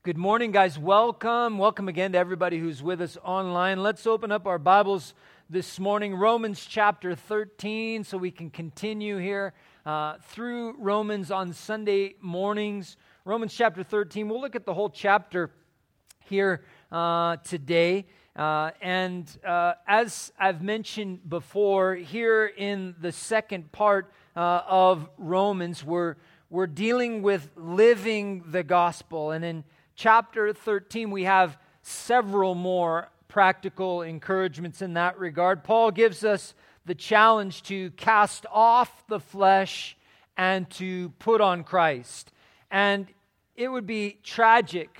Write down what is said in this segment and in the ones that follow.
Good morning, guys. Welcome. Welcome again to everybody who's with us online. Let's open up our Bibles this morning, Romans chapter 13, so we can continue here through Romans on Sunday mornings. Romans chapter 13, we'll look at the whole chapter here today. As I've mentioned before, here in the second part of Romans, we're dealing with living the gospel. And in chapter 13, we have several more practical encouragements in that regard. Paul gives us the challenge to cast off the flesh and to put on Christ. And it would be tragic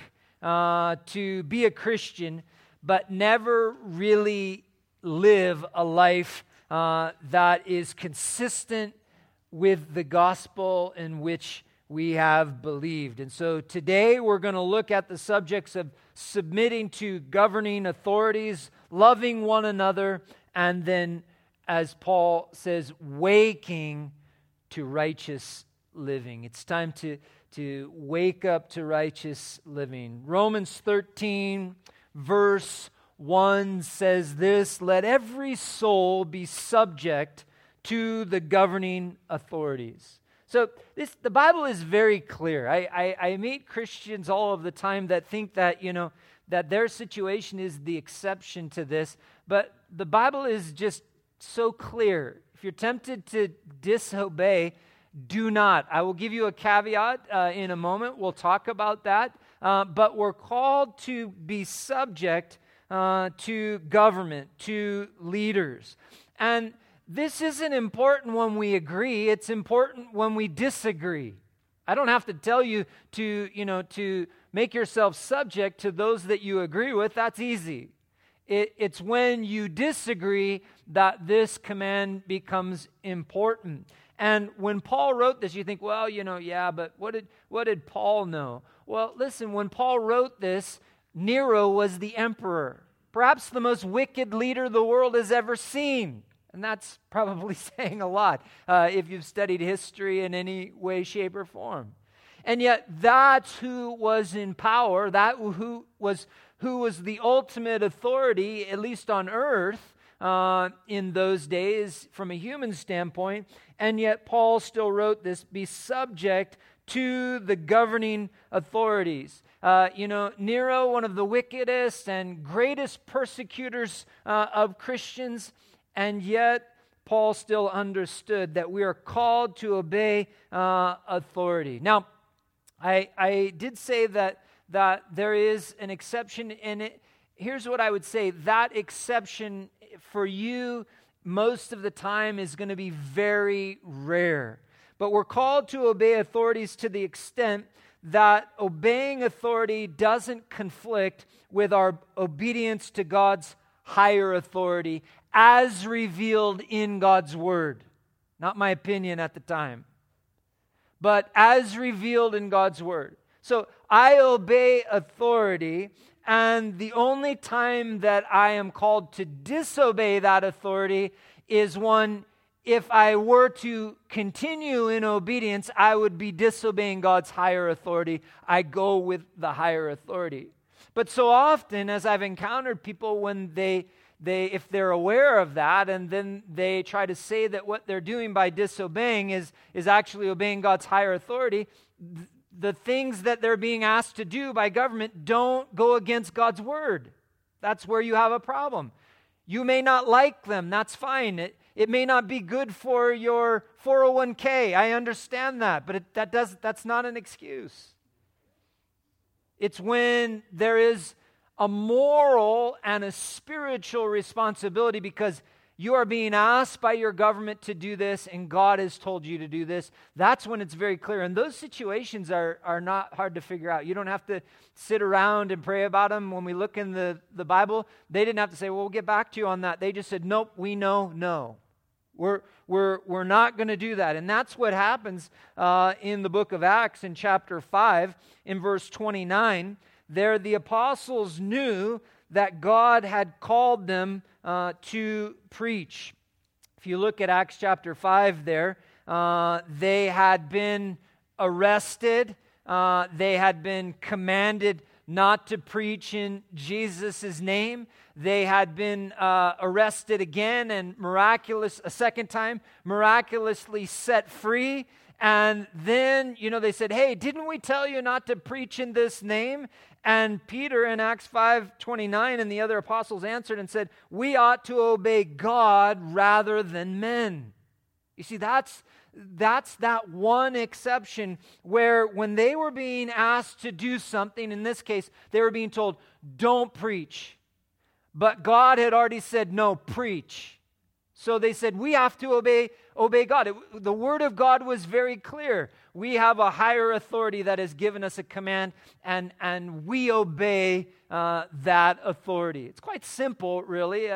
to be a Christian but never really live a life that is consistent with the gospel in which we have believed. And so today we're going to look at the subjects of submitting to governing authorities, loving one another, and then, as Paul says, waking to righteous living. It's time to wake up to righteous living. Romans 13, verse 1 says this: "Let every soul be subject to the governing authorities." So the Bible is very clear. I meet Christians all of the time that think that, that their situation is the exception to this. But the Bible is just so clear. If you're tempted to disobey, do not. I will give you a caveat in a moment. We'll talk about that. But we're called to be subject to government, to leaders. And this isn't important when we agree. It's important when we disagree. I don't have to tell you to make yourself subject to those that you agree with. That's easy. It's when you disagree that this command becomes important. And when Paul wrote this, you think, well, but what did Paul know? Well, listen, when Paul wrote this, Nero was the emperor, perhaps the most wicked leader the world has ever seen. And that's probably saying a lot if you've studied history in any way, shape, or form. And yet that's who was in power, who was the ultimate authority, at least on earth, in those days from a human standpoint. And yet Paul still wrote this: be subject to the governing authorities. Nero, one of the wickedest and greatest persecutors of Christians, and yet Paul still understood that we are called to obey authority. Now, I did say that there is an exception in it. Here's what I would say: that exception for you most of the time is going to be very rare. But we're called to obey authorities to the extent that obeying authority doesn't conflict with our obedience to God's higher authority as revealed in God's Word. Not my opinion at the time, but as revealed in God's Word. So I obey authority, and the only time that I am called to disobey that authority is when, if I were to continue in obedience, I would be disobeying God's higher authority. I go with the higher authority. But so often, as I've encountered people, when they if they're aware of that, and then they try to say that what they're doing by disobeying is actually obeying God's higher authority, the things that they're being asked to do by government don't go against God's Word. That's where you have a problem. You may not like them. That's fine. It may not be good for your 401k. I understand that, but that's not an excuse. It's when there is a moral and a spiritual responsibility because you are being asked by your government to do this and God has told you to do this. That's when it's very clear. And those situations are not hard to figure out. You don't have to sit around and pray about them. When we look in the Bible, they didn't have to say, well, we'll get back to you on that. They just said, nope, we know, no. We're not going to do that. And that's what happens in the book of Acts in chapter 5 in verse 29. There the apostles knew that God had called them to preach. If you look at Acts chapter 5 there, they had been arrested. They had been commanded not to preach in Jesus' name. They had been arrested again and a second time, miraculously set free. And then, they said, hey, didn't we tell you not to preach in this name? And Peter in Acts 5:29 and the other apostles answered and said, we ought to obey God rather than men. You see, that's that one exception where when they were being asked to do something, in this case, they were being told, don't preach. But God had already said, no, preach. So they said, we have to obey God. The word of God was very clear. We have a higher authority that has given us a command, and we obey that authority. It's quite simple, really.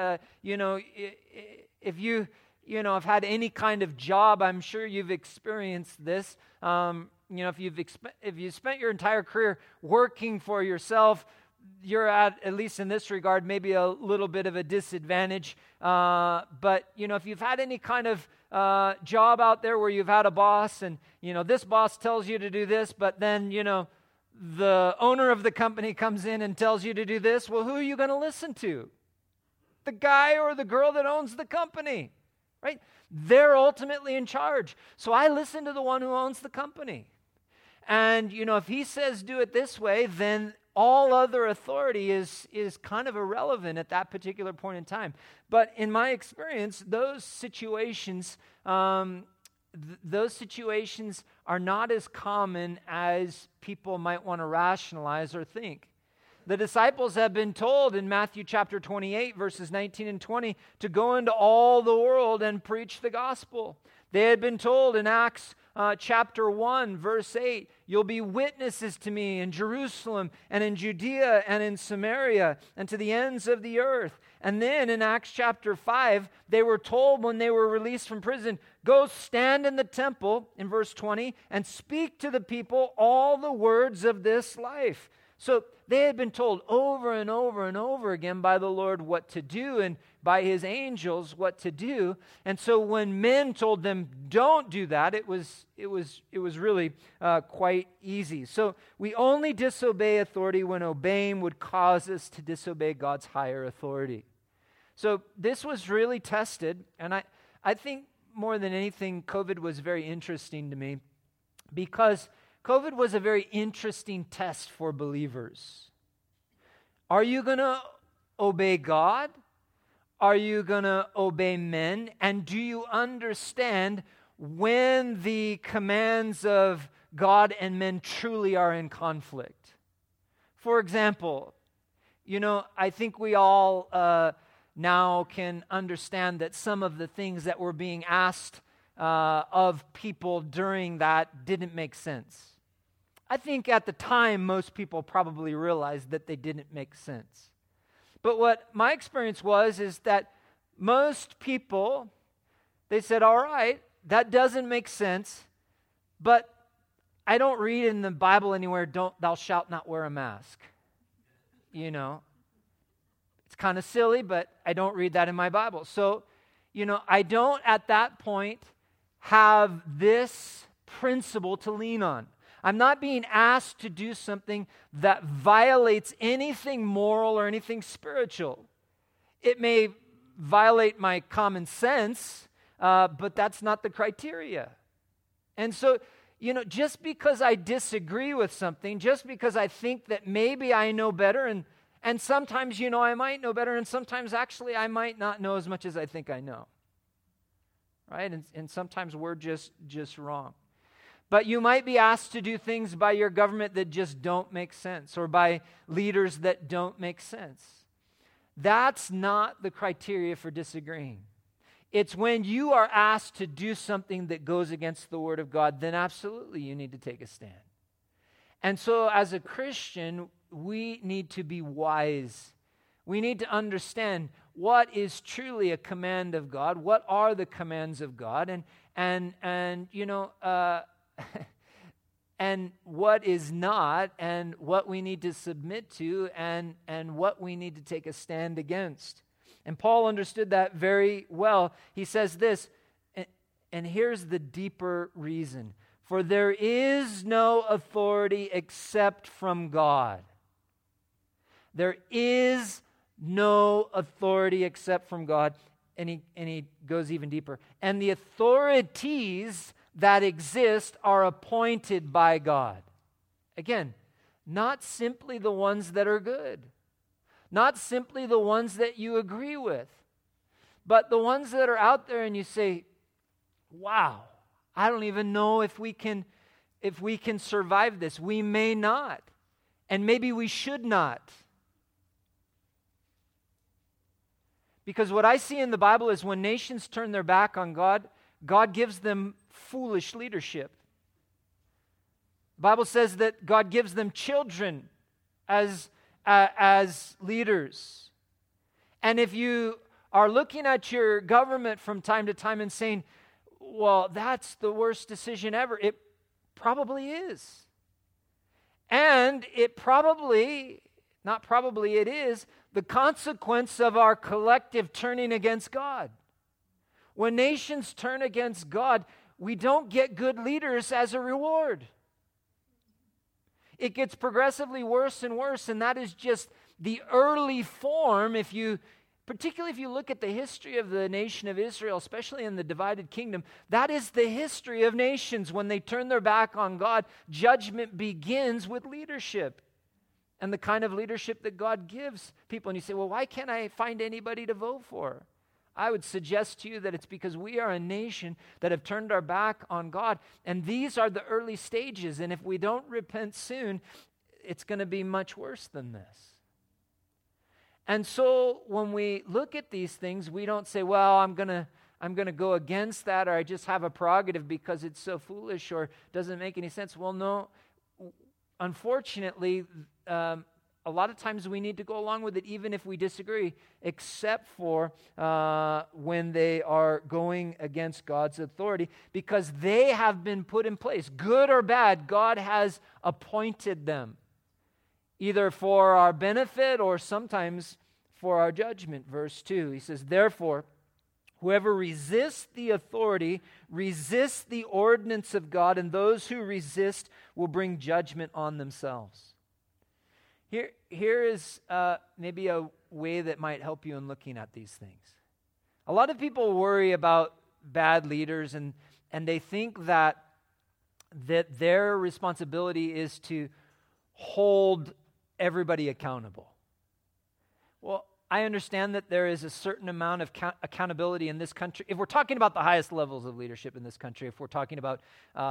If you have had any kind of job, I'm sure you've experienced this. If you've spent your entire career working for yourself, you're at least in this regard, maybe a little bit of a disadvantage. But if you've had any kind of job out there where you've had a boss and, this boss tells you to do this, but then, the owner of the company comes in and tells you to do this, well, who are you going to listen to? The guy or the girl that owns the company, right? They're ultimately in charge. So I listen to the one who owns the company. And, if he says do it this way, then all other authority is kind of irrelevant at that particular point in time. But in my experience, those situations are not as common as people might want to rationalize or think. The disciples have been told in Matthew chapter 28, verses 19 and 20, to go into all the world and preach the gospel. They had been told in Acts chapter 1, verse 8, you'll be witnesses to me in Jerusalem and in Judea and in Samaria and to the ends of the earth. And then in Acts chapter 5, they were told when they were released from prison, go stand in the temple, in verse 20, and speak to the people all the words of this life. So they had been told over and over and over again by the Lord what to do and by his angels what to do. And so when men told them don't do that, it was really quite easy. So we only disobey authority when obeying would cause us to disobey God's higher authority. So this was really tested, and I think more than anything, COVID was very interesting to me because COVID was a very interesting test for believers. Are you going to obey God? Are you going to obey men? And do you understand when the commands of God and men truly are in conflict? For example, I think we all now can understand that some of the things that were being asked of people during that didn't make sense. I think at the time, most people probably realized that they didn't make sense. But what my experience is that most people, they said, all right, that doesn't make sense, but I don't read in the Bible anywhere, thou shalt not wear a mask. It's kind of silly, but I don't read that in my Bible. So, I don't at that point have this principle to lean on. I'm not being asked to do something that violates anything moral or anything spiritual. It may violate my common sense, but that's not the criteria. And so, just because I disagree with something, just because I think that maybe I know better, and sometimes, I might know better, and sometimes actually I might not know as much as I think I know. Right? And sometimes we're just wrong. But you might be asked to do things by your government that just don't make sense, or by leaders that don't make sense. That's not the criteria for disagreeing. It's when you are asked to do something that goes against the Word of God, then absolutely you need to take a stand. And so as a Christian, we need to be wise. We need to understand what is truly a command of God, what are the commands of God, and what is not, and what we need to submit to, and what we need to take a stand against. And Paul understood that very well. He says this, and here's the deeper reason. For there is no authority except from God. There is no authority except from God. And he goes even deeper. And the authorities that exist are appointed by God. Again, not simply the ones that are good, not simply the ones that you agree with, but the ones that are out there and you say, wow, I don't even know if we can survive this. We may not, and maybe we should not. Because what I see in the Bible is when nations turn their back on God, God gives them foolish leadership. The Bible says that God gives them children as leaders. And if you are looking at your government from time to time and saying, well, that's the worst decision ever, it probably is. And it probably, not probably, it is the consequence of our collective turning against God. When nations turn against God, we don't get good leaders as a reward. It gets progressively worse and worse, and that is just the early form. Particularly if you look at the history of the nation of Israel, especially in the divided kingdom, that is the history of nations. When they turn their back on God, judgment begins with leadership and the kind of leadership that God gives people. And you say, well, why can't I find anybody to vote for? I would suggest to you that it's because we are a nation that have turned our back on God. And these are the early stages. And if we don't repent soon, it's going to be much worse than this. And so when we look at these things, we don't say, well, I'm going to go against that, or I just have a prerogative because it's so foolish or doesn't make any sense. Well, no. Unfortunately, a lot of times we need to go along with it even if we disagree, except for when they are going against God's authority, because they have been put in place. Good or bad, God has appointed them, either for our benefit or sometimes for our judgment. Verse 2, he says, therefore, whoever resists the authority resists the ordinance of God, and those who resist will bring judgment on themselves. Here is maybe a way that might help you in looking at these things. A lot of people worry about bad leaders, and they think that their responsibility is to hold everybody accountable. Well, I understand that there is a certain amount of accountability in this country. If we're talking about the highest levels of leadership in this country, if we're talking about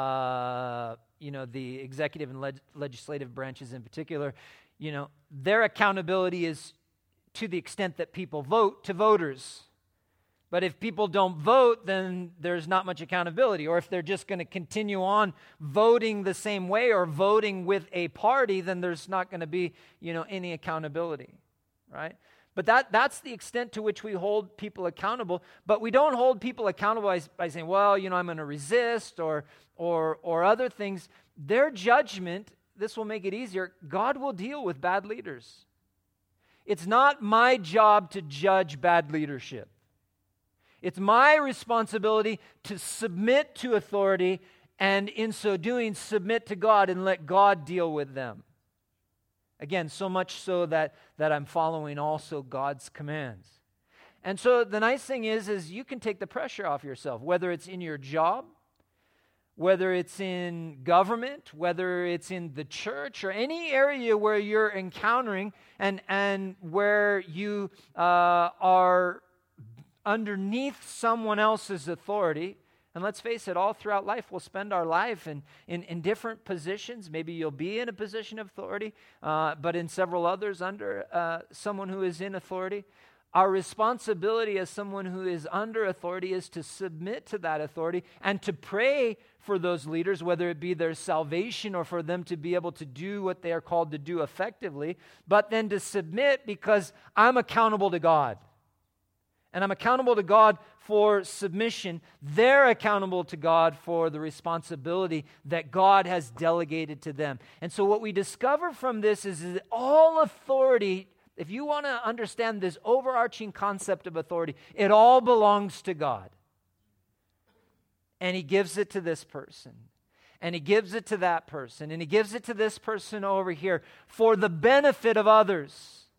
the executive and legislative branches in particular, their accountability is to the extent that people vote to voters. But if people don't vote, then there's not much accountability. Or if they're just going to continue on voting the same way or voting with a party, then there's not going to be, any accountability, right? But that's the extent to which we hold people accountable. But we don't hold people accountable by saying, well, I'm going to resist or other things. Their judgment, this will make it easier, God will deal with bad leaders. It's not my job to judge bad leadership. It's my responsibility to submit to authority, and in so doing, submit to God and let God deal with them. Again, so much so that I'm following also God's commands. And so the nice thing is you can take the pressure off yourself, whether it's in your job, whether it's in government, whether it's in the church, or any area where you're encountering and where you are underneath someone else's authority. And let's face it, all throughout life, we'll spend our life in different positions. Maybe you'll be in a position of authority, but in several others under someone who is in authority. Our responsibility as someone who is under authority is to submit to that authority and to pray for those leaders, whether it be their salvation or for them to be able to do what they are called to do effectively, but then to submit because I'm accountable to God. And I'm accountable to God for submission. They're accountable to God for the responsibility that God has delegated to them. And so what we discover from this is that all authority, if you want to understand this overarching concept of authority, it all belongs to God. And He gives it to this person. And He gives it to that person. And He gives it to this person over here for the benefit of others.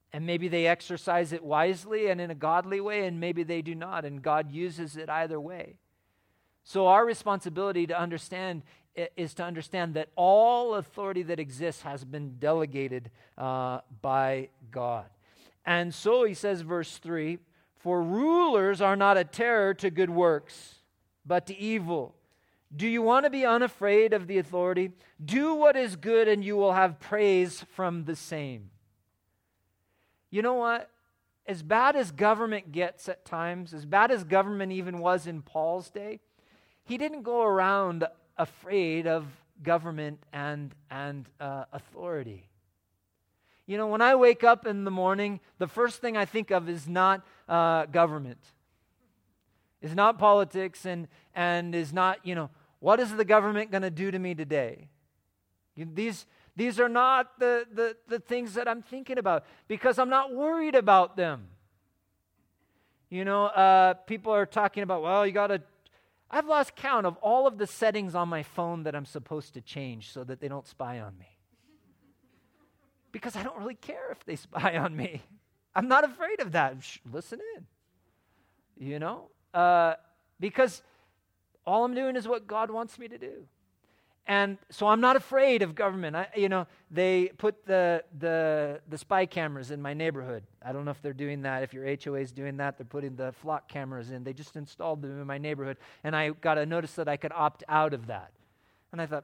And maybe they exercise it wisely and in a godly way, and maybe they do not, and God uses it either way. So our responsibility to understand is to understand that all authority that exists has been delegated by God. And so he says, verse 3, "For rulers are not a terror to good works, but to evil. Do you want to be unafraid of the authority? Do what is good, and you will have praise from the same." You know what? As bad as government gets at times, as bad as government even was in Paul's day, he didn't go around afraid of government and authority. You know, when I wake up in the morning, the first thing I think of is not government. It's not politics and is not, what is the government going to do to me today? These are not the things that I'm thinking about because I'm not worried about them. People are talking about, I've lost count of all of the settings on my phone that I'm supposed to change so that they don't spy on me. Because I don't really care if they spy on me. I'm not afraid of that. Listen in. Because all I'm doing is what God wants me to do. And so I'm not afraid of government. They put the spy cameras in my neighborhood. I don't know if they're doing that. If your HOA is doing that, they're putting the flock cameras in. They just installed them in my neighborhood. And I got a notice that I could opt out of that. And I thought,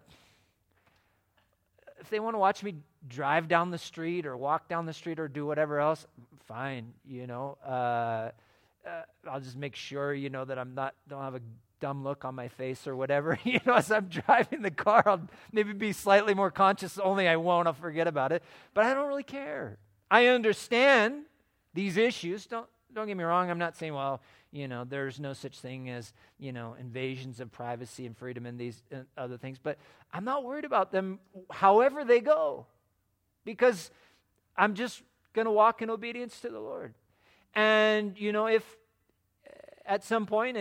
if they want to watch me drive down the street or walk down the street or do whatever else, fine. I'll just make sure, that don't have a dumb look on my face or whatever. As I'm driving the car, I'll maybe be slightly more conscious. Only I won't. I'll forget about it. But I don't really care. I understand these issues. Don't get me wrong. I'm not saying, there's no such thing as, invasions of privacy and freedom and these other things. But I'm not worried about them however they go because I'm just going to walk in obedience to the Lord. And, if at some point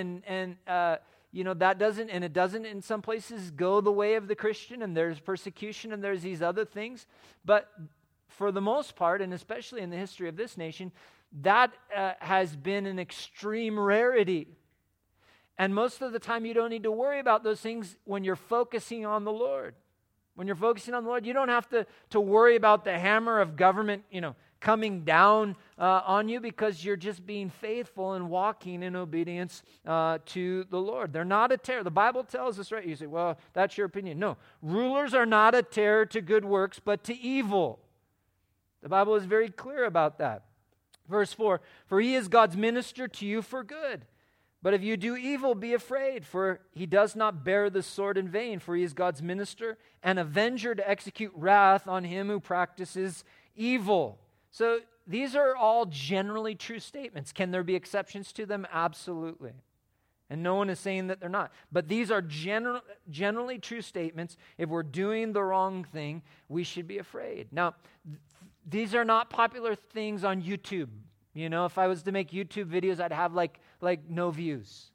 that doesn't in some places go the way of the Christian, and there's persecution and there's these other things. But for the most part, and especially in the history of this nation, that has been an extreme rarity. And most of the time, you don't need to worry about those things when you're focusing on the Lord. When you're focusing on the Lord, you don't have to worry about the hammer of government, coming down on you because you're just being faithful and walking in obedience to the Lord. They're not a terror. The Bible tells us, right? You say, well, that's your opinion. No, rulers are not a terror to good works, but to evil. The Bible is very clear about that. Verse 4, "For he is God's minister to you for good. But if you do evil, be afraid, for he does not bear the sword in vain, for he is God's minister, an avenger to execute wrath on him who practices evil." So these are all generally true statements. Can there be exceptions to them? Absolutely. And no one is saying that they're not. But these are generally true statements. If we're doing the wrong thing, we should be afraid. Now, these are not popular things on YouTube. If I was to make YouTube videos, I'd have like no views.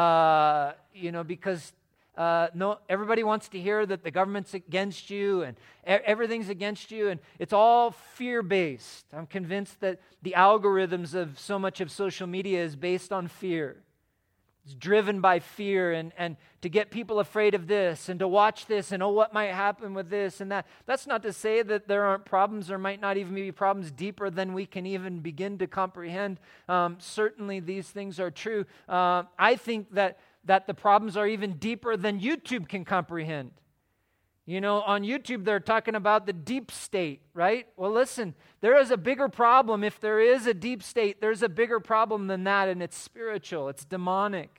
Because everybody wants to hear that the government's against you and everything's against you, and it's all fear-based. I'm convinced that the algorithms of so much of social media is based on fear. It's driven by fear and to get people afraid of this and to watch this and what might happen with this and that. That's not to say that there aren't problems. There might not even be problems deeper than we can even begin to comprehend. Certainly these things are true. I think that the problems are even deeper than YouTube can comprehend. On YouTube, they're talking about the deep state, right? Well, listen, there is a bigger problem. If there is a deep state, there's a bigger problem than that, and it's spiritual. It's demonic.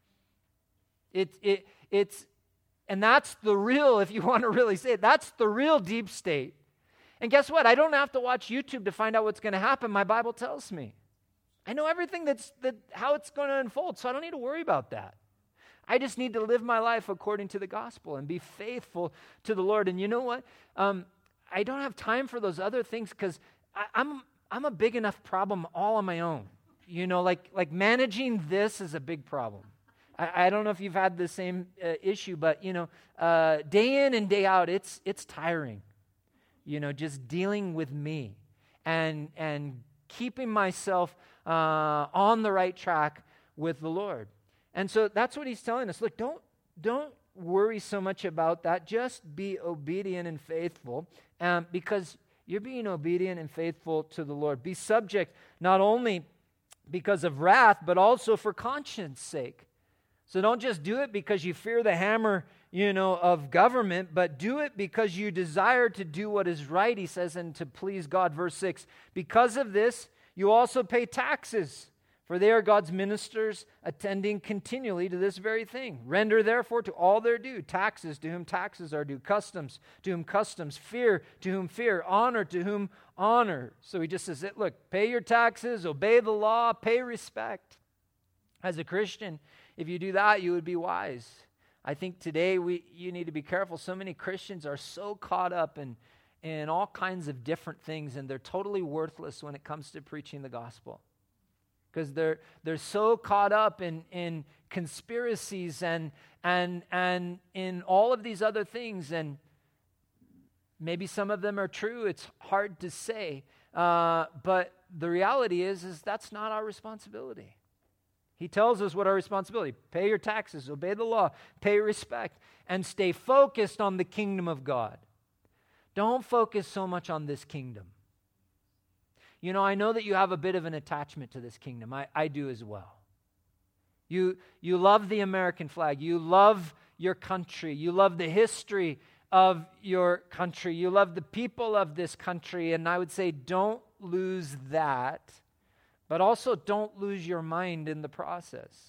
And that's the real, if you want to really say it, that's the real deep state. And guess what? I don't have to watch YouTube to find out what's going to happen. My Bible tells me. I know everything how it's going to unfold, so I don't need to worry about that. I just need to live my life according to the gospel and be faithful to the Lord. And you know what? I don't have time for those other things because I'm a big enough problem all on my own. Like managing this is a big problem. I don't know if you've had the same issue, but day in and day out, it's tiring. Just dealing with me. and keeping myself on the right track with the Lord. And so that's what he's telling us. Look, don't worry so much about that. Just be obedient and faithful, because you're being obedient and faithful to the Lord. Be subject not only because of wrath, but also for conscience sake. So don't just do it because you fear the hammer, of government, but do it because you desire to do what is right, he says, and to please God. Verse 6, because of this, you also pay taxes, for they are God's ministers, attending continually to this very thing. Render therefore to all their due, taxes to whom taxes are due, customs to whom customs, fear to whom fear, honor to whom honor. So he just says, look, pay your taxes, obey the law, pay respect. As a Christian, if you do that, you would be wise. I think today you need to be careful. So many Christians are so caught up in all kinds of different things, and they're totally worthless when it comes to preaching the gospel. Because they're so caught up in conspiracies and in all of these other things, and maybe some of them are true. It's hard to say, but the reality is that's not our responsibility. He tells us what our responsibility: pay your taxes, obey the law, pay respect, and stay focused on the kingdom of God. Don't focus so much on this kingdom. I know that you have a bit of an attachment to this kingdom. I do as well. You love the American flag. You love your country. You love the history of your country. You love the people of this country. And I would say don't lose that, but also don't lose your mind in the process.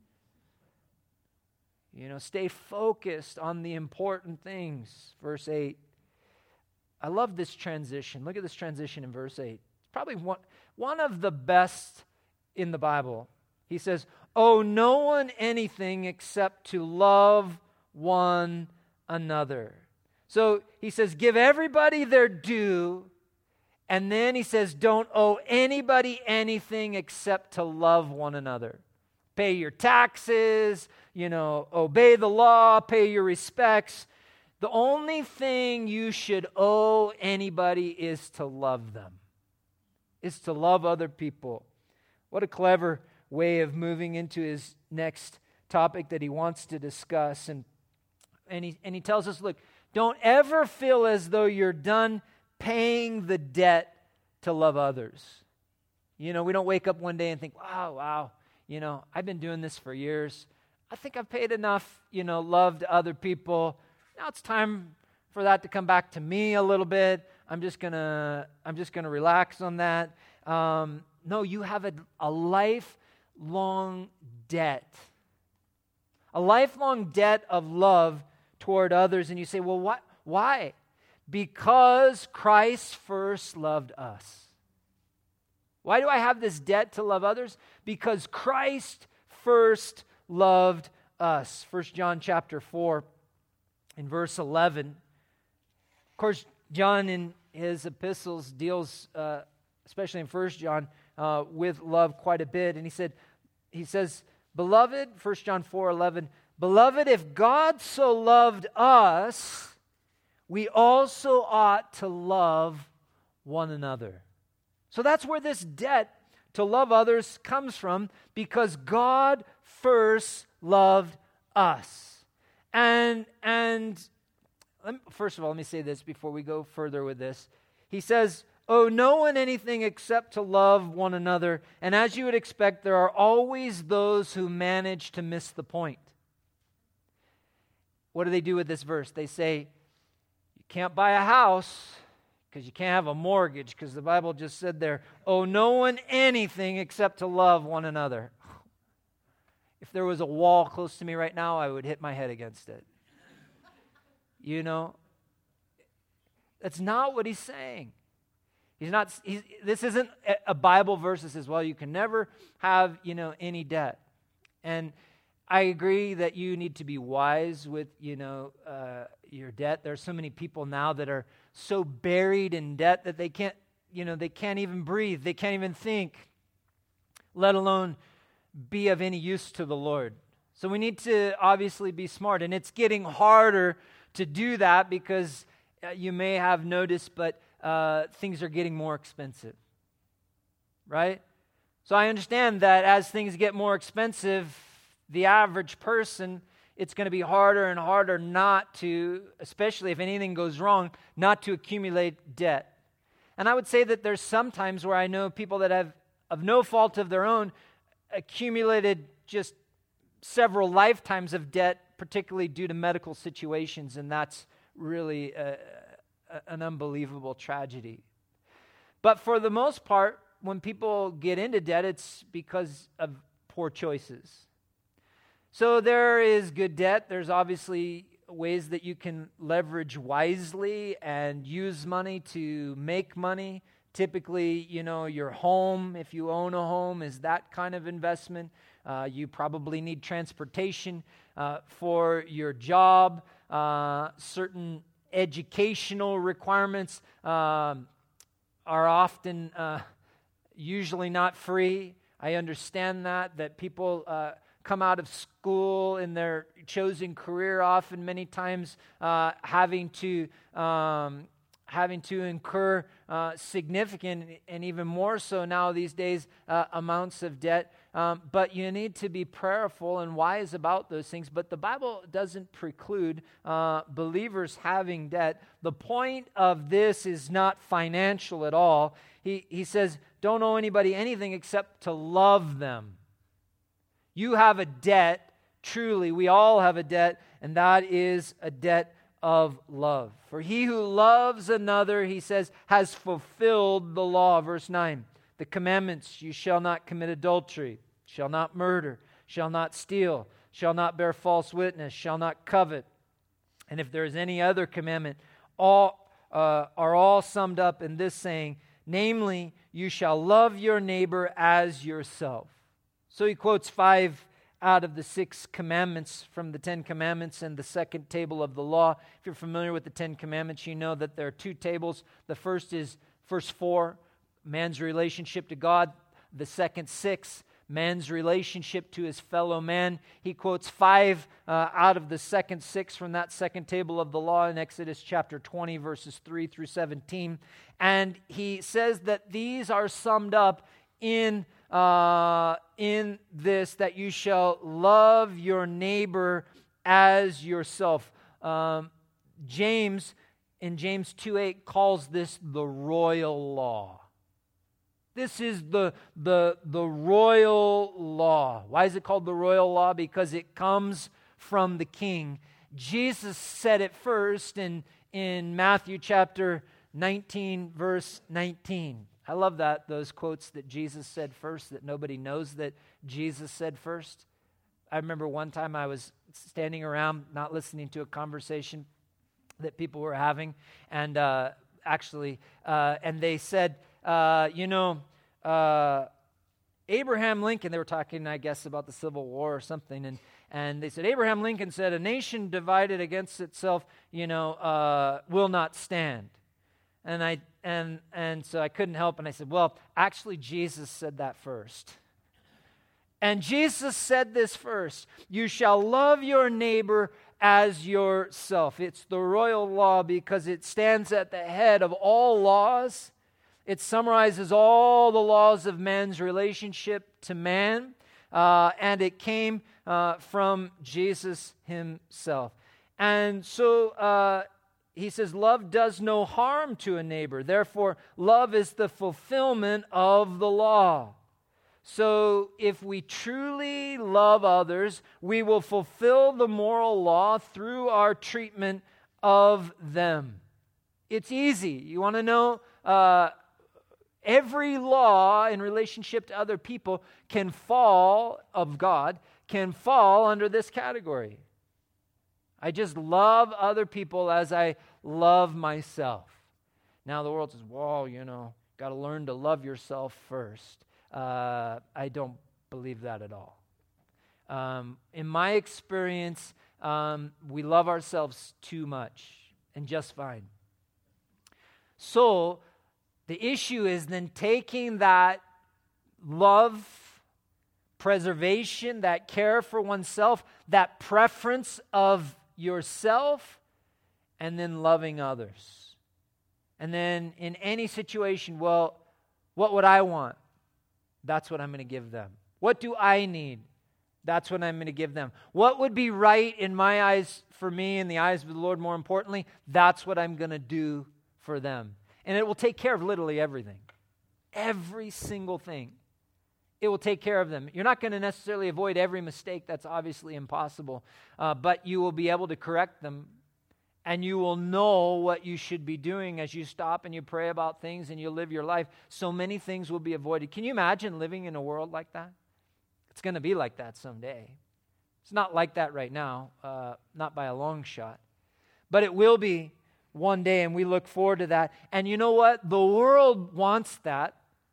Stay focused on the important things. Verse 8. I love this transition. Look at this transition in verse 8. It's probably one of the best in the Bible. He says, owe no one anything except to love one another. So he says, give everybody their due. And then he says, don't owe anybody anything except to love one another. Pay your taxes, obey the law, pay your respects. The only thing you should owe anybody is to love them, is to love other people. What a clever way of moving into his next topic that he wants to discuss. And he tells us, look, don't ever feel as though you're done paying the debt to love others. We don't wake up one day and think, wow, I've been doing this for years. I think I've paid enough, love to other people. Now it's time for that to come back to me a little bit. I'm just gonna relax on that. No, you have a lifelong debt. A lifelong debt of love toward others. And you say, well, what? Why? Because Christ first loved us. Why do I have this debt to love others? Because Christ first loved us. 1 John chapter 4 in verse 11. Of course, John in his epistles deals, especially in 1 John, with love quite a bit. And he says, beloved, 1 John 4:11, beloved, if God so loved us, we also ought to love one another. So that's where this debt to love others comes from, because God first loved us. And first of all, let me say this before we go further with this. He says, owe no one anything except to love one another. And as you would expect, there are always those who manage to miss the point. What do they do with this verse? They say, you can't buy a house because you can't have a mortgage, because the Bible just said there, owe no one anything except to love one another. If there was a wall close to me right now, I would hit my head against it. That's not what he's saying. This isn't a Bible verse that says, well, you can never have, any debt. And I agree that you need to be wise with, your debt. There are so many people now that are so buried in debt that they can't even breathe. They can't even think, let alone be of any use to the Lord. So we need to obviously be smart. And it's getting harder to do that because you may have noticed, but things are getting more expensive, right? So I understand that as things get more expensive, the average person, it's going to be harder and harder not to, especially if anything goes wrong, not to accumulate debt. And I would say that there's some times where I know people that have, of no fault of their own, accumulated just several lifetimes of debt, particularly due to medical situations, and that's really an unbelievable tragedy. But for the most part, when people get into debt, it's because of poor choices. So there is good debt. There's obviously ways that you can leverage wisely and use money to make money. Typically, your home, if you own a home, is that kind of investment. You probably need transportation for your job. Certain educational requirements are often usually not free. I understand that people come out of school in their chosen career often many times having to incur significant and even more so now these days amounts of debt. But you need to be prayerful and wise about those things. But the Bible doesn't preclude believers having debt. The point of this is not financial at all. He says, don't owe anybody anything except to love them. You have a debt, truly, we all have a debt, and that is a debt of love. For he who loves another, he says, has fulfilled the law. Verse 9, the commandments: you shall not commit adultery, shall not murder, shall not steal, shall not bear false witness, shall not covet. And if there is any other commandment, all are all summed up in this saying, namely, you shall love your neighbor as yourself. So he quotes 5 out of the 6 commandments from the 10 commandments and the second table of the law. If you're familiar with the 10 commandments, you know that there are 2 tables. The first is verse 4, man's relationship to God. The second 6, man's relationship to his fellow man. He quotes 5 out of the second 6 from that second table of the law in Exodus chapter 20, verses 3 through 17. And he says that these are summed up in this, that you shall love your neighbor as yourself. James, in James 2:8, calls this the royal law. This is the royal law. Why is it called the royal law? Because it comes from the king. Jesus said it first in Matthew chapter 19, verse 19. I love those quotes that Jesus said first, that nobody knows that Jesus said first. I remember one time I was standing around, not listening to a conversation that people were having, and and they said, Abraham Lincoln, they were talking, I guess, about the Civil War or something, and they said, Abraham Lincoln said, a nation divided against itself, will not stand. And so I couldn't help, and I said, well, actually, Jesus said that first. And Jesus said this first: you shall love your neighbor as yourself. It's the royal law because it stands at the head of all laws. It summarizes all the laws of man's relationship to man, and it came from Jesus himself. And so he says, love does no harm to a neighbor. Therefore, love is the fulfillment of the law. So if we truly love others, we will fulfill the moral law through our treatment of them. It's easy. You want to know? Every law in relationship to other people of God can fall under this category. I just love other people as I love myself. Now the world says, whoa, got to learn to love yourself first. I don't believe that at all. In my experience, we love ourselves too much, and just fine. So the issue is then taking that love, preservation, that care for oneself, that preference of yourself, and then loving others. And then in any situation, well, what would I want? That's what I'm going to give them. What do I need? That's what I'm going to give them. What would be right in my eyes for me, in the eyes of the Lord more importantly? That's what I'm going to do for them. And it will take care of literally everything. Every single thing. It will take care of them. You're not going to necessarily avoid every mistake. That's obviously impossible. But you will be able to correct them. And you will know what you should be doing as you stop and you pray about things and you live your life. So many things will be avoided. Can you imagine living in a world like that? It's going to be like that someday. It's not like that right now, not by a long shot. But it will be one day, and we look forward to that. And you know what? The world wants that.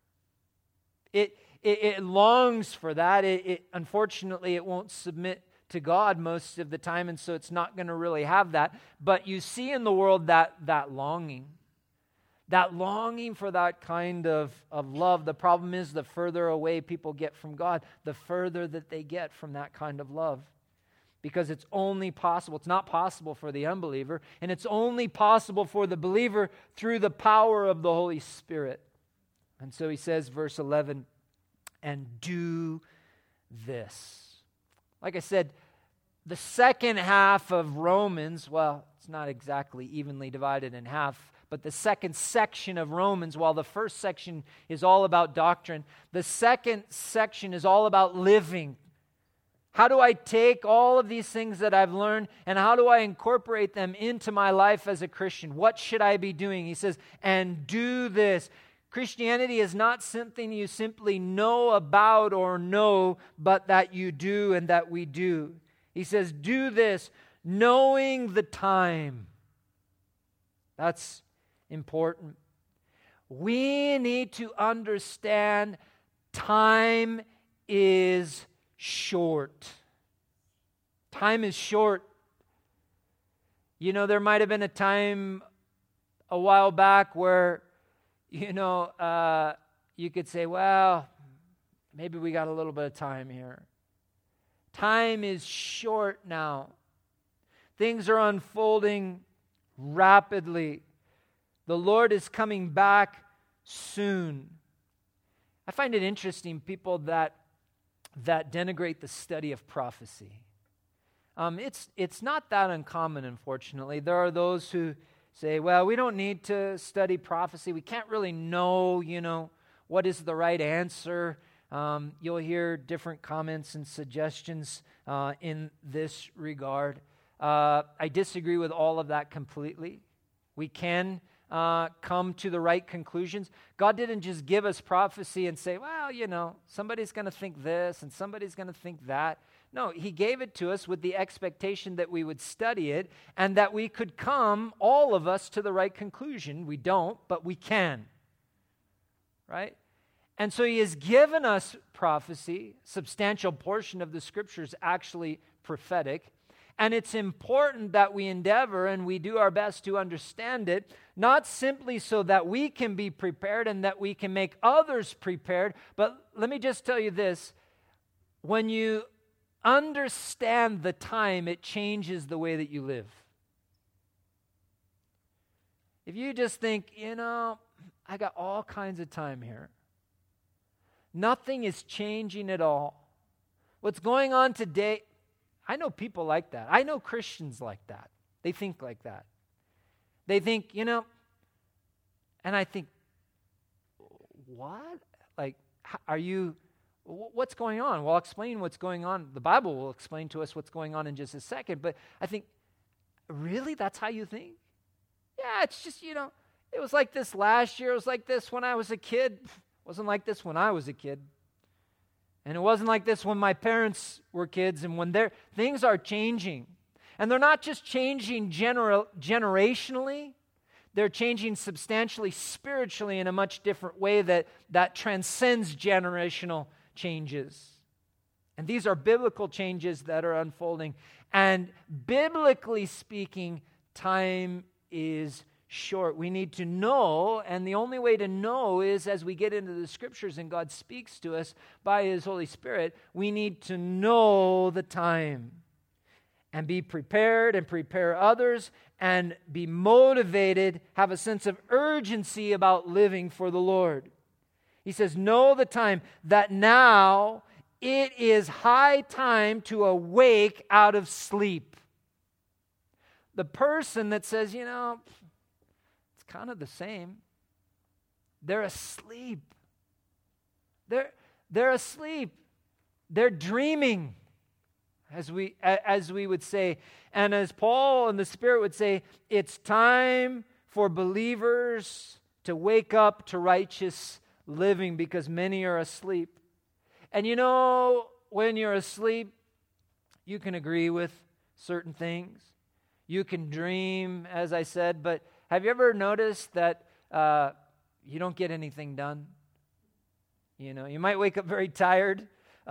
It longs for that. Unfortunately, it won't submit to God most of the time, and so it's not going to really have that. But you see in the world that longing. That longing for that kind of love. The problem is the further away people get from God, the further that they get from that kind of love. Because it's only possible, it's not possible for the unbeliever, and it's only possible for the believer through the power of the Holy Spirit. And so he says, verse 11, and do this. Like I said, the second half of Romans, well, it's not exactly evenly divided in half, but the second section of Romans, while the first section is all about doctrine, the second section is all about living. How do I take all of these things that I've learned and how do I incorporate them into my life as a Christian? What should I be doing? He says, and do this. Christianity is not something you simply know about or know, but that you do and that we do. He says, do this, knowing the time. That's important. We need to understand time is short. Time is short. You know, there might have been a time a while back where, you could say, well, maybe we got a little bit of time here. Time is short now. Things are unfolding rapidly. The Lord is coming back soon. I find it interesting, people that denigrate the study of prophecy. It's not that uncommon, unfortunately. There are those who say, well, we don't need to study prophecy. We can't really know, what is the right answer. You'll hear different comments and suggestions in this regard. I disagree with all of that completely. We can come to the right conclusions. God didn't just give us prophecy and say, well, somebody's going to think this and somebody's going to think that. No, he gave it to us with the expectation that we would study it and that we could come, all of us, to the right conclusion. We don't, but we can. Right? And so he has given us prophecy. A substantial portion of the scriptures actually prophetic. And it's important that we endeavor and we do our best to understand it, not simply so that we can be prepared and that we can make others prepared, but let me just tell you this. When you understand the time, it changes the way that you live. If you just think, I got all kinds of time here. Nothing is changing at all. What's going on today, I know people like that. I know Christians like that. They think like that. They think, and I think, what? Like, what's going on? Well, I'll explain what's going on. The Bible will explain to us what's going on in just a second. But I think, really? That's how you think? Yeah, it's just, it was like this last year. It was like this when I was a kid. It wasn't like this when I was a kid. And it wasn't like this when my parents were kids. And when things are changing. And they're not just changing generationally. They're changing substantially spiritually in a much different way that transcends generational changes. And these are biblical changes that are unfolding. And biblically speaking, time is short. We need to know, and the only way to know is as we get into the scriptures and God speaks to us by His Holy Spirit, we need to know the time. and be prepared and prepare others and be motivated, have a sense of urgency about living for the Lord. He says, know the time that now it is high time to awake out of sleep. The person that says, it's kind of the same, they're asleep. They're asleep. They're dreaming, as we would say. And as Paul and the Spirit would say, it's time for believers to wake up to righteous living because many are asleep. And when you're asleep, you can agree with certain things. You can dream, as I said, but have you ever noticed that you don't get anything done? You might wake up very tired,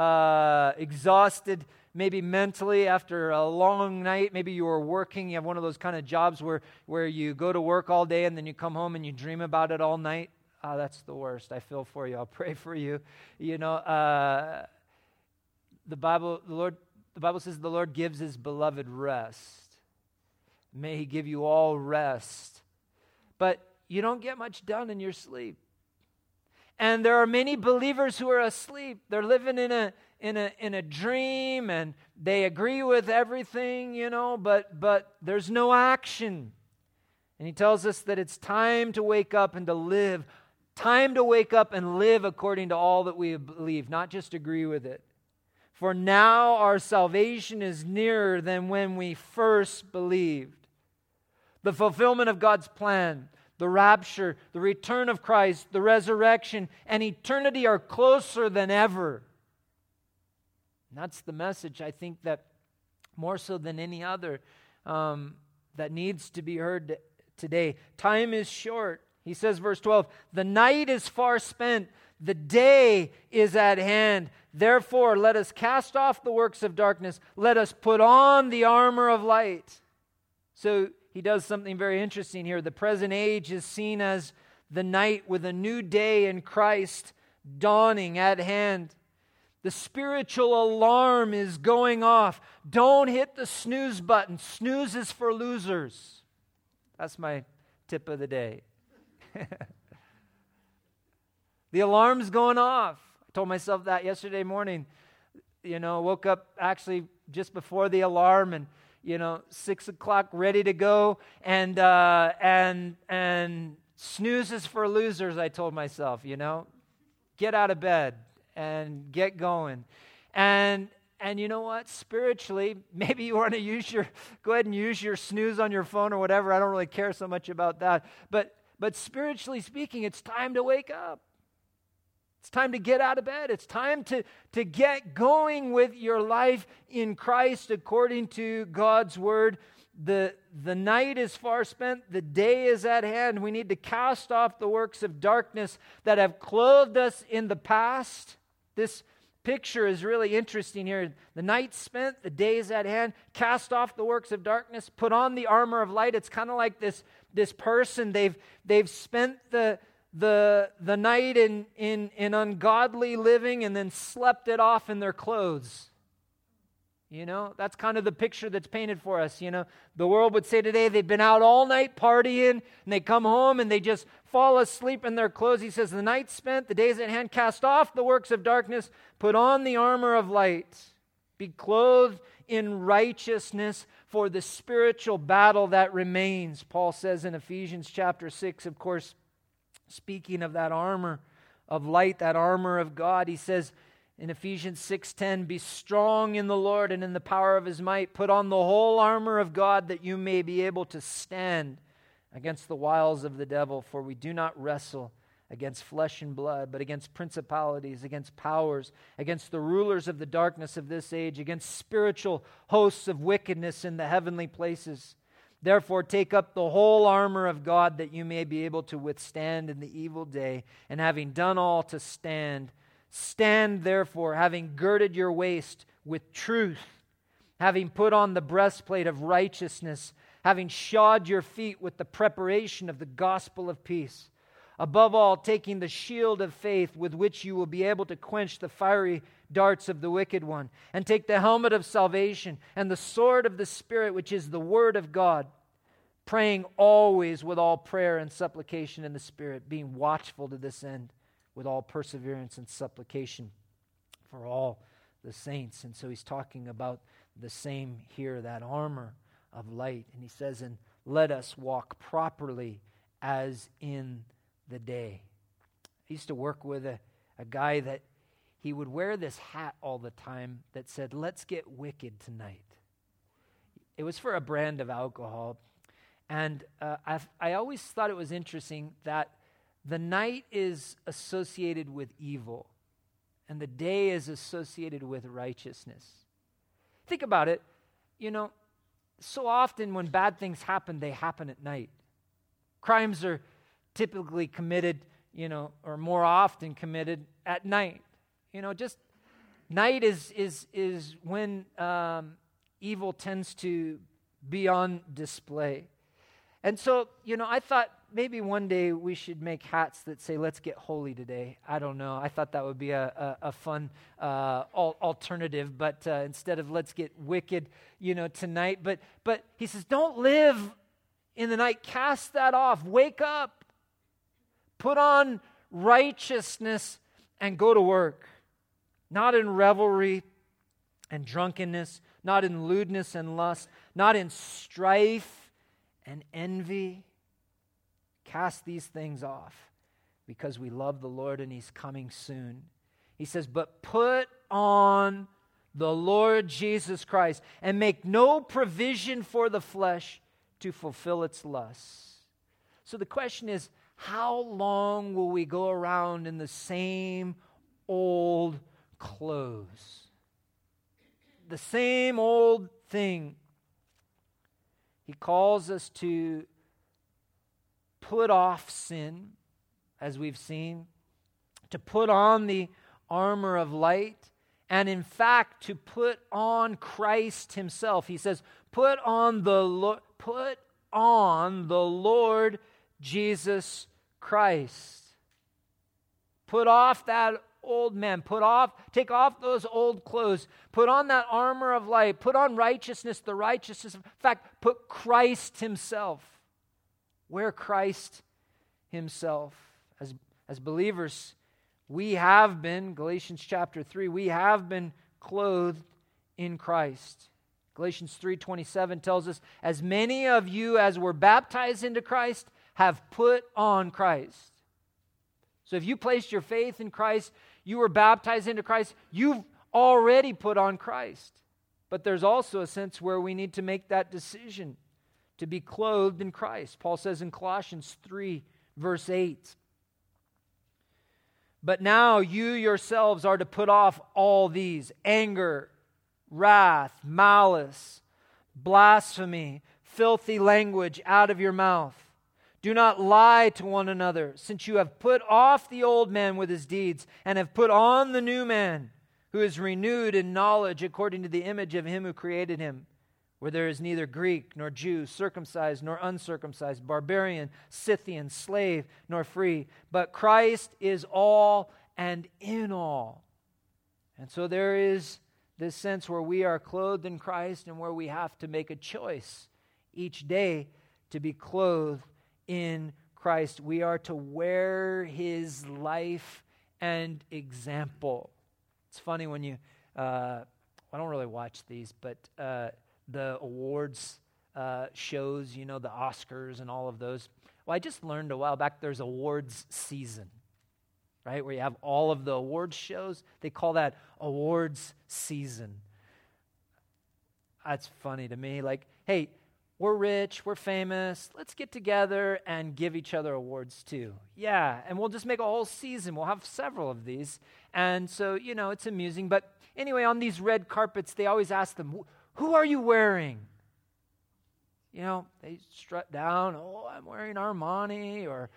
exhausted, maybe mentally after a long night. Maybe you were working. You have one of those kind of jobs where you go to work all day and then you come home and you dream about it all night. That's the worst. I feel for you. I'll pray for you. The Bible says the Lord gives His beloved rest. May He give you all rest. But you don't get much done in your sleep. And there are many believers who are asleep. They're living in a dream, and they agree with everything, but there's no action. And he tells us that it's time to wake up and to live. Time to wake up and live according to all that we believe, not just agree with it. For now our salvation is nearer than when we first believed. The fulfillment of God's plan, the rapture, the return of Christ, the resurrection, and eternity are closer than ever. And that's the message, I think, that more so than any other, that needs to be heard today. Time is short. He says, verse 12, the night is far spent, the day is at hand. Therefore, let us cast off the works of darkness. Let us put on the armor of light. So he does something very interesting here. The present age is seen as the night with a new day in Christ dawning at hand. The spiritual alarm is going off. Don't hit the snooze button. Snooze is for losers. That's my tip of the day. The alarm's going off. I told myself that yesterday morning. Woke up actually just before the alarm and 6 o'clock, ready to go, and snooze is for losers, I told myself, Get out of bed and get going. And you know what? Spiritually, maybe you want to go ahead and use your snooze on your phone or whatever. I don't really care so much about that. But spiritually speaking, it's time to wake up. It's time to get out of bed. It's time to get going with your life in Christ according to God's word. The night is far spent. The day is at hand. We need to cast off the works of darkness that have clothed us in the past. This picture is really interesting here. The night's spent. The day is at hand. Cast off the works of darkness. Put on the armor of light. It's kind of like this person. They've spent the night in ungodly living and then slept it off in their clothes. That's kind of the picture that's painted for us. The world would say today they've been out all night partying and they come home and they just fall asleep in their clothes. He says, the night's spent, the day's at hand, cast off the works of darkness, put on the armor of light, be clothed in righteousness for the spiritual battle that remains. Paul says in Ephesians chapter 6, of course, speaking of that armor of light, that armor of God, he says in Ephesians 6:10, be strong in the Lord and in the power of His might. Put on the whole armor of God that you may be able to stand against the wiles of the devil. For we do not wrestle against flesh and blood, but against principalities, against powers, against the rulers of the darkness of this age, against spiritual hosts of wickedness in the heavenly places. Therefore, take up the whole armor of God that you may be able to withstand in the evil day, and having done all to stand, stand therefore, having girded your waist with truth, having put on the breastplate of righteousness, having shod your feet with the preparation of the gospel of peace. Above all, taking the shield of faith with which you will be able to quench the fiery darts of the wicked one, and take the helmet of salvation and the sword of the Spirit, which is the word of God, praying always with all prayer and supplication in the Spirit, being watchful to this end with all perseverance and supplication for all the saints. And so he's talking about the same here, that armor of light. And he says, and let us walk properly as in the day. I used to work with a guy that he would wear this hat all the time that said, let's get wicked tonight. It was for a brand of alcohol. And I always thought it was interesting that the night is associated with evil and the day is associated with righteousness. Think about it. You know, so often when bad things happen, they happen at night. Crimes are typically committed, or more often committed at night. Just night is when evil tends to be on display. And so, I thought maybe one day we should make hats that say, let's get holy today. I don't know. I thought that would be a fun alternative, but instead of let's get wicked, tonight. But he says, don't live in the night. Cast that off. Wake up. Put on righteousness and go to work. Not in revelry and drunkenness, not in lewdness and lust, not in strife and envy. Cast these things off because we love the Lord and He's coming soon. He says, but put on the Lord Jesus Christ and make no provision for the flesh to fulfill its lusts. So the question is, how long will we go around in the same old clothes? The same old thing. He calls us to put off sin, as we've seen, to put on the armor of light, and in fact, to put on Christ Himself. He says, put on the Lord Jesus Christ. Put off that old man. Take off those old clothes. Put on that armor of light. Put on righteousness, the righteousness. In fact, put Christ Himself. Wear Christ Himself. As believers, we have been, Galatians chapter 3, we have been clothed in Christ. Galatians 3:27 tells us, as many of you as were baptized into Christ have put on Christ. So if you placed your faith in Christ, you were baptized into Christ, you've already put on Christ. But there's also a sense where we need to make that decision to be clothed in Christ. Paul says in Colossians 3, verse 8, but now you yourselves are to put off all these: anger, wrath, malice, blasphemy, filthy language out of your mouth. Do not lie to one another, since you have put off the old man with his deeds and have put on the new man, who is renewed in knowledge according to the image of Him who created him, where there is neither Greek nor Jew, circumcised nor uncircumcised, barbarian, Scythian, slave nor free, but Christ is all and in all. And so there is this sense where we are clothed in Christ and where we have to make a choice each day to be clothed in Christ. We are to wear His life and example. It's funny when you, I don't really watch these, but the awards shows, the Oscars and all of those. Well, I just learned a while back there's awards season, right? Where you have all of the awards shows. They call that awards season. That's funny to me. Like, hey, we're rich, we're famous, let's get together and give each other awards too. Yeah, and we'll just make a whole season. We'll have several of these. And so, it's amusing. But anyway, on these red carpets, they always ask them, who are you wearing? They strut down, I'm wearing Armani or,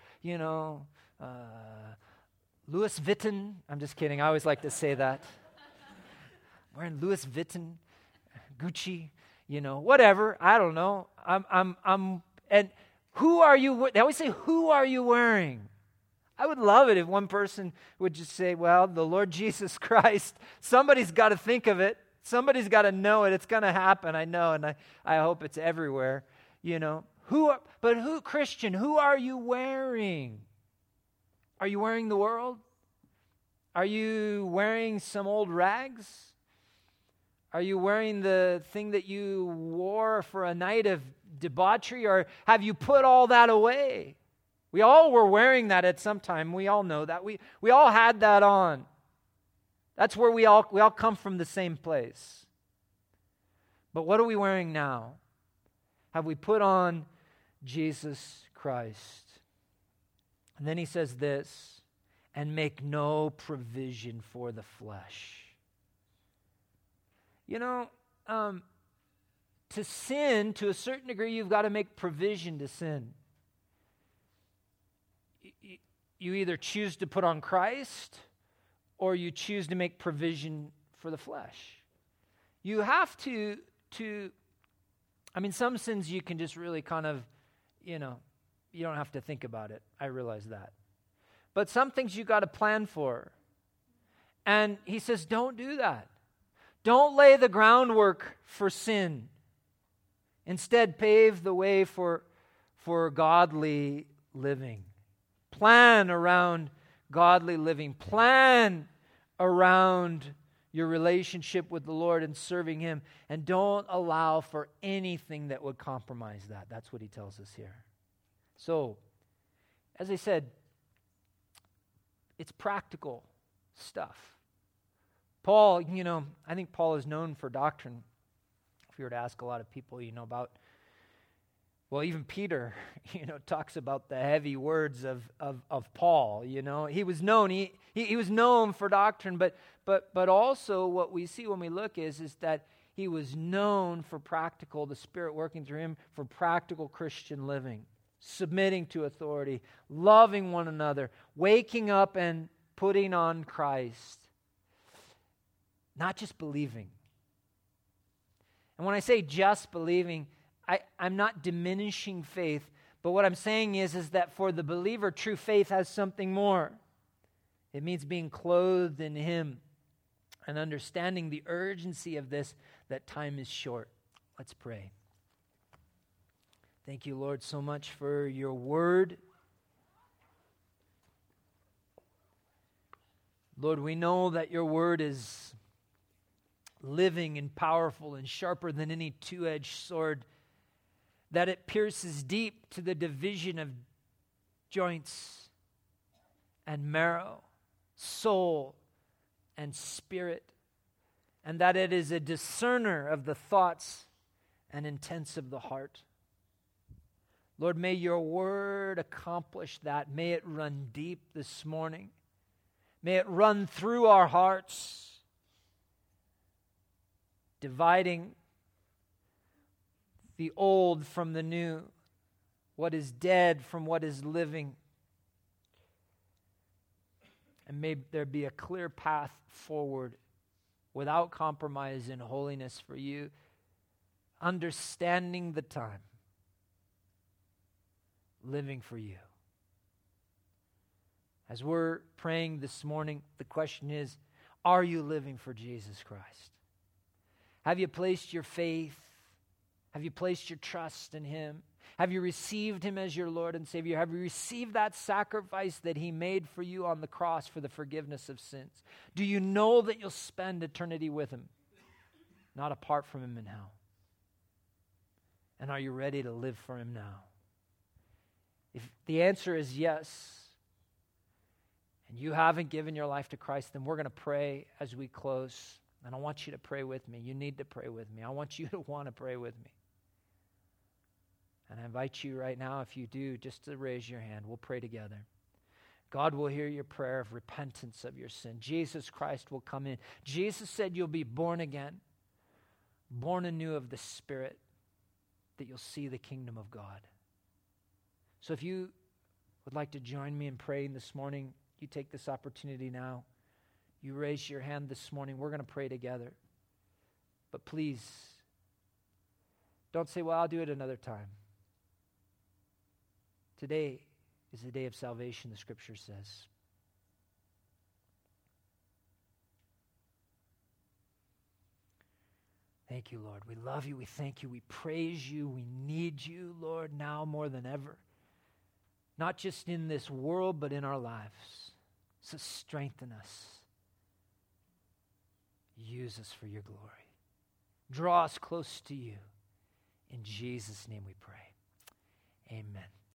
Louis Vuitton. I'm just kidding. I always like to say that. I'm wearing Louis Vuitton, Gucci. Whatever, I don't know. And who are you? They always say, who are you wearing? I would love it if one person would just say, well, the Lord Jesus Christ, somebody's got to think of it. Somebody's got to know it. It's going to happen, I know, and I hope it's everywhere, Christian, who are you wearing? Are you wearing the world? Are you wearing some old rags? Are you wearing the thing that you wore for a night of debauchery, or have you put all that away? We all were wearing that at some time. We all know that. We all had that on. That's where we all come from the same place. But what are we wearing now? Have we put on Jesus Christ? And then he says this, and make no provision for the flesh. To sin, to a certain degree, you've got to make provision to sin. You either choose to put on Christ, or you choose to make provision for the flesh. You have to some sins you can just really kind of, you don't have to think about it. I realize that. But some things you got to plan for. And he says, don't do that. Don't lay the groundwork for sin. Instead, pave the way for godly living. Plan around godly living. Plan around your relationship with the Lord and serving Him. And don't allow for anything that would compromise that. That's what he tells us here. So, as I said, it's practical stuff. Paul, I think Paul is known for doctrine. If you were to ask a lot of people, about, well, even Peter, talks about the heavy words of Paul. He was known. He was known for doctrine, but also what we see when we look is that he was known for the Spirit working through him for practical Christian living, submitting to authority, loving one another, waking up and putting on Christ. Not just believing. And when I say just believing, I'm not diminishing faith, but what I'm saying is that for the believer, true faith has something more. It means being clothed in Him and understanding the urgency of this, that time is short. Let's pray. Thank you, Lord, so much for your word. Lord, we know that your word is living and powerful and sharper than any two-edged sword, that it pierces deep to the division of joints and marrow, soul and spirit, and that it is a discerner of the thoughts and intents of the heart. Lord, may your word accomplish that. May it run deep this morning. May it run through our hearts, dividing the old from the new, what is dead from what is living. And may there be a clear path forward without compromise in holiness for you, understanding the time, living for you. As we're praying this morning, the question is, are you living for Jesus Christ? Have you placed your faith? Have you placed your trust in Him? Have you received Him as your Lord and Savior? Have you received that sacrifice that He made for you on the cross for the forgiveness of sins? Do you know that you'll spend eternity with Him, not apart from Him in hell? And are you ready to live for Him now? If the answer is yes, and you haven't given your life to Christ, then we're going to pray as we close. And I want you to pray with me. You need to pray with me. I want you to want to pray with me. And I invite you right now, if you do, just to raise your hand. We'll pray together. God will hear your prayer of repentance of your sin. Jesus Christ will come in. Jesus said you'll be born again, born anew of the Spirit, that you'll see the kingdom of God. So if you would like to join me in praying this morning, you take this opportunity now. You raise your hand this morning. We're going to pray together. But please, don't say, well, I'll do it another time. Today is the day of salvation, the Scripture says. Thank you, Lord. We love you. We thank you. We praise you. We need you, Lord, now more than ever. Not just in this world, but in our lives. So strengthen us. Use us for your glory. Draw us close to you. In Jesus' name we pray. Amen.